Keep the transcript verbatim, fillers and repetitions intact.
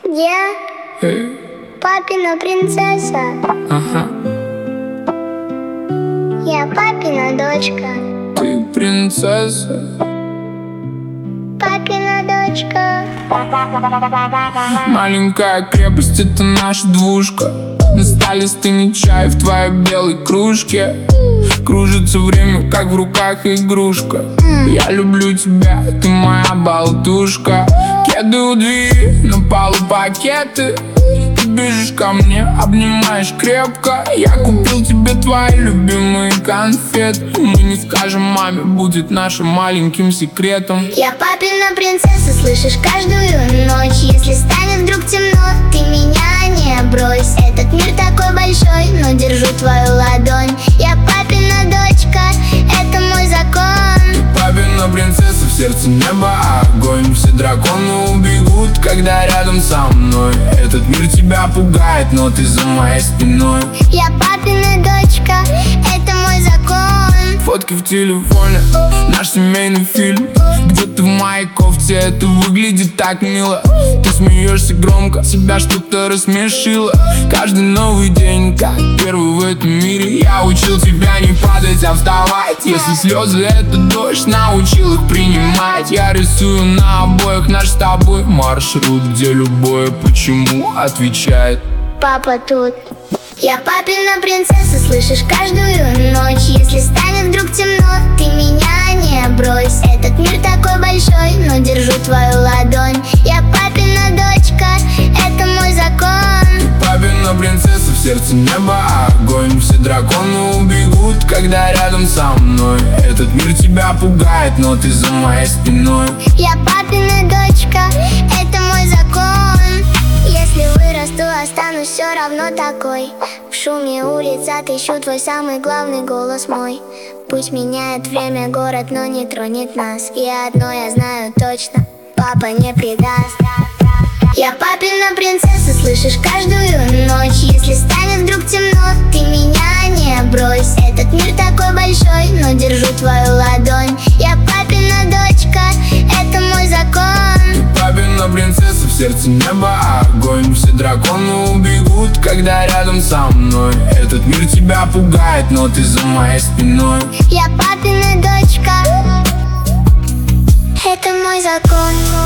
Я Эй, папина принцесса, ага, я папина дочка, ты принцесса. папина дочка. Маленькая крепость — это наша двушка. Настали стынет чай в твоей белой кружке. Кружится время, как в руках игрушка. Я люблю тебя, ты моя болтушка. Кеды у двери, на полу пакеты. Ты бежишь ко мне, обнимаешь крепко. Я купил тебе твои любимые конфеты. Мы не скажем маме, будет нашим маленьким секретом. Я папина принцесса, слышишь, каждую ночь. Если станет вдруг темно, ты меня не брось. Этот мир такой большой, но держу твою ладонь. Я папина дочка, это мой закон. Папина принцесса, в сердце небо огонь. Все драконы убегут, когда рядом со мной. Этот мир тебя пугает, но ты за моей спиной. Я папина дочка, это мой закон. Фотки в телефоне, наш семейный фильм. Где ты в моей кофте, это выглядит так мило. Ты смеешься громко, себя что-то рассмешило. Каждый новый день, как первый в этом мире. Я учил тебя не падать, а вставать. Если слезы — это дождь, научил их принимать. Я рисую на обоих наш с тобой маршрут, где любое почему отвечает: Папа тут. Я папина принцесса, слышишь, каждую ночь. Если станет вдруг темно, ты меня не брось. Этот мир такой большой, но держу твою ладонь. Я папина дочка, это мой закон. Папина принцесса, в сердце небо огонь. Все драконы убегут, когда рядом со мной. Этот мир тебя пугает, но ты за моей спиной. Я папина дочка, это мой закон. Если вырасту, останусь все равно такой. В шуме улиц отыщу твой самый главный голос мой. Пусть меняет время город, но не тронет нас. И одно я знаю точно: папа не предаст. Я папина принцесса, слышишь, каждую ночь. Если станет вдруг темно, ты меня не брось. Этот мир такой большой, но держу твою ладонь. Я папина дочка, это мой закон. Папина принцесса, в сердце небо огонь. Все драконы убегут, когда рядом со мной. Этот мир тебя пугает, но ты за моей спиной. Я папина дочка, это мой закон.